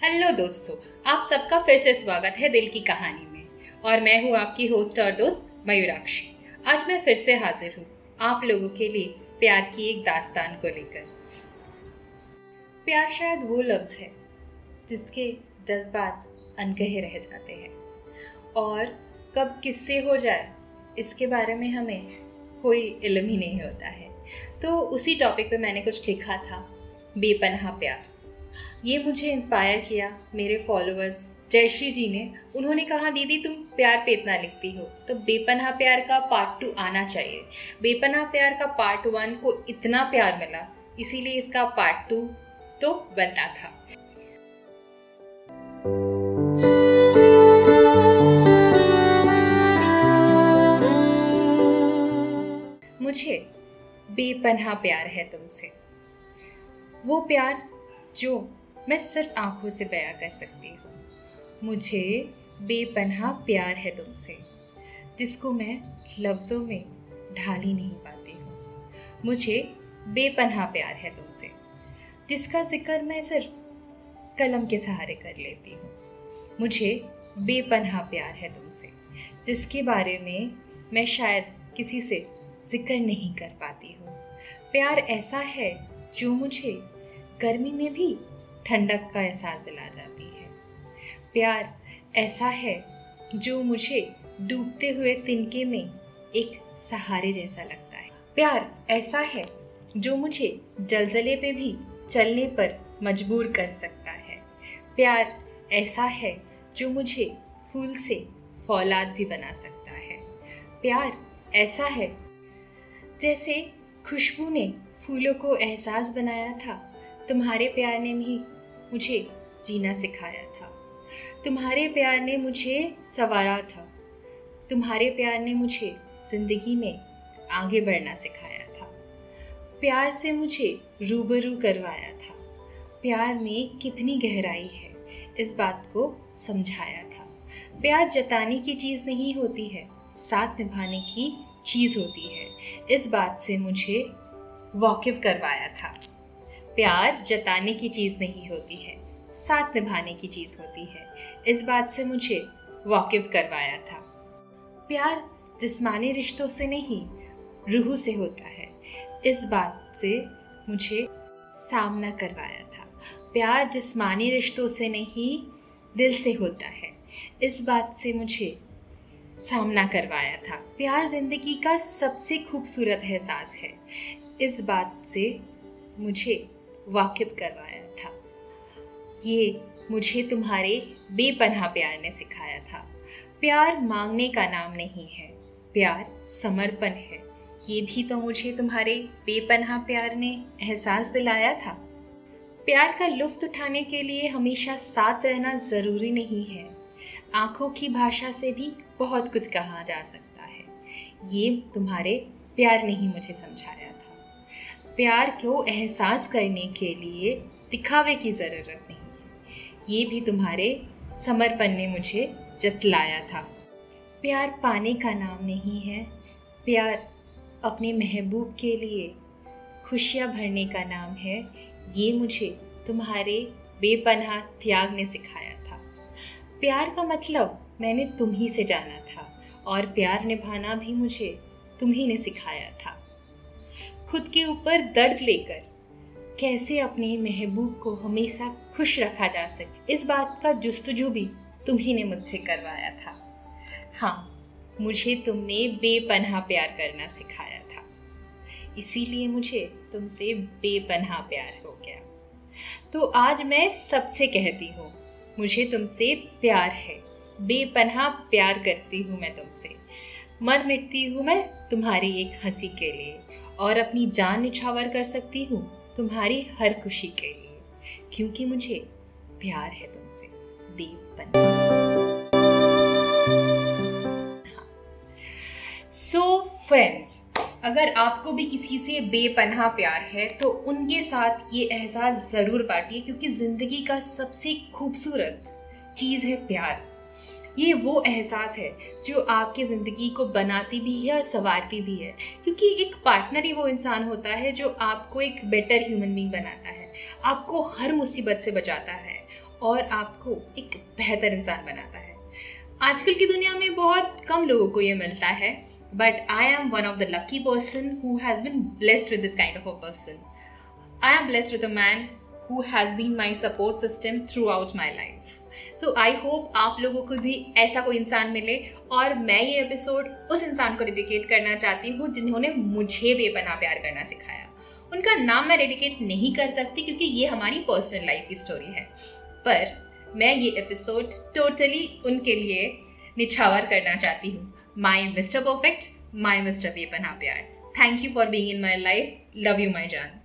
Hello दोस्तों, आप सबका फिर से स्वागत है दिल की कहानी में। और मैं हूँ आपकी होस्ट और दोस्त मयूराक्षी। आज मैं फिर से हाजिर हूँ आप लोगों के लिए प्यार की एक दास्तान को लेकर। प्यार शायद वो लफ्ज़ है जिसके जज्बात अनकहे रह जाते हैं और कब किससे हो जाए इसके बारे में हमें कोई इल्म ही नहीं होता है। तो उसी टॉपिक पे मैंने कुछ लिखा था, बेपनाह प्यार। ये मुझे इंस्पायर किया मेरे फॉलोअर्स जयश्री जी ने। उन्होंने कहा, दीदी तुम प्यार पे इतना लिखती हो तो बेपनाह प्यार का पार्ट 2 आना चाहिए। बेपनाह प्यार का पार्ट 1 को इतना प्यार मिला, इसीलिए इसका पार्ट 2 तो बनना था। मुझे बेपनाह प्यार है तुमसे, वो प्यार जो मैं सिर्फ आंखों से बयां कर सकती हूँ। मुझे बेपनाह प्यार है तुमसे, जिसको मैं लफ्ज़ों में ढाल ही नहीं पाती हूँ। मुझे बेपनाह प्यार है तुमसे, जिसका जिक्र मैं सिर्फ कलम के सहारे कर लेती हूँ। मुझे बेपनाह प्यार है तुमसे, जिसके बारे में मैं शायद किसी से जिक्र नहीं कर पाती हूँ। प्यार ऐसा है जो मुझे गर्मी में भी ठंडक का एहसास दिला जाती है। प्यार ऐसा है जो मुझे डूबते हुए तिनके में एक सहारे जैसा लगता है। प्यार ऐसा है जो मुझे जलजले पे भी चलने पर मजबूर कर सकता है। प्यार ऐसा है जो मुझे फूल से फौलाद भी बना सकता है। प्यार ऐसा है जैसे खुशबू ने फूलों को एहसास बनाया था, तुम्हारे प्यार ने भी मुझे जीना सिखाया था। तुम्हारे प्यार ने मुझे संवारा था। तुम्हारे प्यार ने मुझे ज़िंदगी में आगे बढ़ना सिखाया था। प्यार से मुझे रूबरू करवाया था। प्यार में कितनी गहराई है इस बात को समझाया था। प्यार जताने की चीज़ नहीं होती है, साथ निभाने की चीज़ होती है, इस बात से मुझे वाकिफ करवाया था। प्यार जताने की चीज़ नहीं होती है, साथ निभाने की चीज़ होती है, इस बात से मुझे वाकिफ करवाया था। प्यार जिस्मानी रिश्तों से नहीं रूह से होता है, इस बात से मुझे सामना करवाया था। प्यार जिस्मानी रिश्तों से नहीं दिल से होता है, इस बात से मुझे सामना करवाया था। प्यार ज़िंदगी का सबसे खूबसूरत एहसास है, इस बात से मुझे वाकिफ करवाया था। ये मुझे तुम्हारे बेपनाह प्यार ने सिखाया था। प्यार मांगने का नाम नहीं है, प्यार समर्पण है, ये भी तो मुझे तुम्हारे बेपनाह प्यार ने एहसास दिलाया था। प्यार का लुत्फ़ उठाने के लिए हमेशा साथ रहना ज़रूरी नहीं है। आँखों की भाषा से भी बहुत कुछ कहा जा सकता है, ये तुम्हारे प्यार ने ही मुझे समझाया था। प्यार को एहसास करने के लिए दिखावे की ज़रूरत नहीं है, ये भी तुम्हारे समर्पण ने मुझे जतलाया था। प्यार पाने का नाम नहीं है, प्यार अपने महबूब के लिए खुशियाँ भरने का नाम है, ये मुझे तुम्हारे बेपनाह त्याग ने सिखाया था। प्यार का मतलब मैंने तुम ही से जाना था और प्यार निभाना भी मुझे तुम ही ने सिखाया था। खुद के ऊपर दर्द लेकर कैसे अपने महबूब को हमेशा खुश रखा जा सके, इस बात का जुस्तजू भी तुम ही ने मुझसे करवाया था। हाँ, मुझे तुमने बेपनाह प्यार करना सिखाया था, इसीलिए मुझे तुमसे बेपनाह प्यार हो गया। तो आज मैं सबसे कहती हूँ, मुझे तुमसे प्यार है, बेपनाह प्यार करती हूँ मैं तुमसे। मर मिटती हूँ मैं तुम्हारी एक हंसी के लिए और अपनी जान निछावर कर सकती हूँ तुम्हारी हर खुशी के लिए, क्योंकि मुझे प्यार है तुमसे बेपनाह। सो फ्रेंड्स, अगर आपको भी किसी से बेपनाह प्यार है तो उनके साथ ये एहसास ज़रूर बांटिए, क्योंकि ज़िंदगी का सबसे खूबसूरत चीज़ है प्यार। ये वो एहसास है जो आपकी ज़िंदगी को बनाती भी है और संवारती भी है, क्योंकि एक पार्टनर ही वो इंसान होता है जो आपको एक बेटर ह्यूमन बीइंग बनाता है, आपको हर मुसीबत से बचाता है और आपको एक बेहतर इंसान बनाता है। आजकल की दुनिया में बहुत कम लोगों को ये मिलता है, but I am one of the lucky person who has been blessed with this kind of a person. I am blessed with a man who has been my support system throughout my life. So I hope आप लोगों को भी ऐसा कोई इंसान मिले, और मैं ये एपिसोड उस इंसान को डेडिकेट करना चाहती हूँ जिन्होंने मुझे बेपनाह प्यार करना सिखाया। उनका नाम मैं डेडिकेट नहीं कर सकती क्योंकि ये हमारी पर्सनल लाइफ की स्टोरी है, पर मैं ये एपिसोड टोटली उनके लिए निछावर करना चाहती हूँ। My mister perfect, my mister बेपनाह प्यार। Thank you for being in my life. Love you my जान।